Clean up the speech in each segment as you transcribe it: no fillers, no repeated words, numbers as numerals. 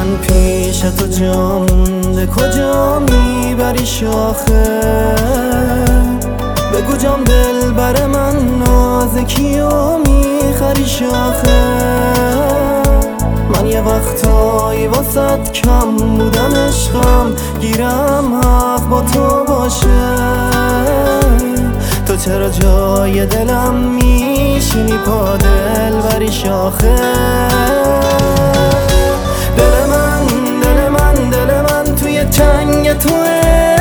من پیش تو جا مونده کجا میبری شاخه بگو جام دل بر من نازکی و میخری شاخه من یه وقتایی واسد کم بودم عشقم گیرم حق با تو باشه تو چرا جای دلم میشینی پا دل بری شاخه دل من توی چنگ توه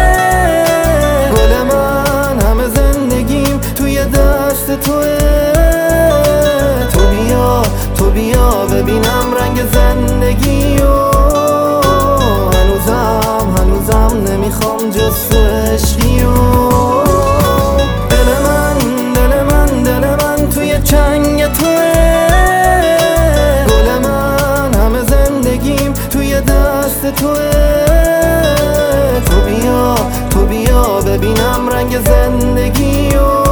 گل من همه زندگیم توی دست توه تو بیا ببینم رنگ زندگی و هنوزم نمیخوام جز تو عشقی و دل من توی چنگ توه گل من همه زندگیم توی دست توه تو بیا ببینم رنگ زندگی و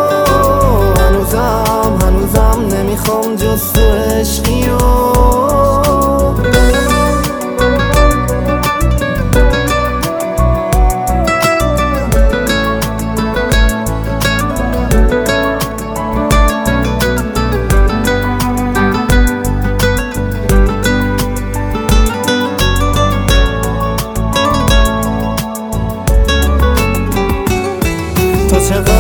هنوزم نمیخوام جز تو عشقی و تو چقدر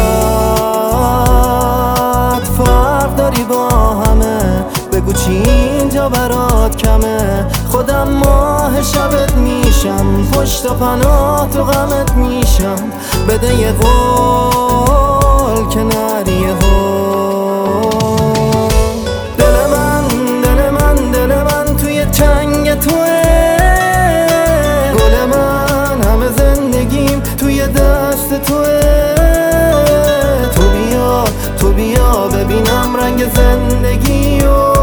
فرق داری با همه بگو چی اینجا برات کمه خودم ماه شبت میشم پشت و پناه تو غمت میشم بده یه قول که نری قول دل من توی چنگ توه گل من همه زندگیم توی دست توه تو بیا ببینم رنگ زندگی و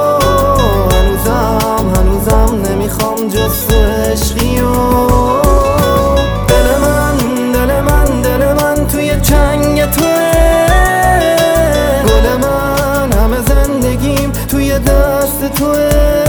هنوزم نمیخوام جز تو عشقی و دل من توی چنگ توه گل من همه زندگیم توی دست توه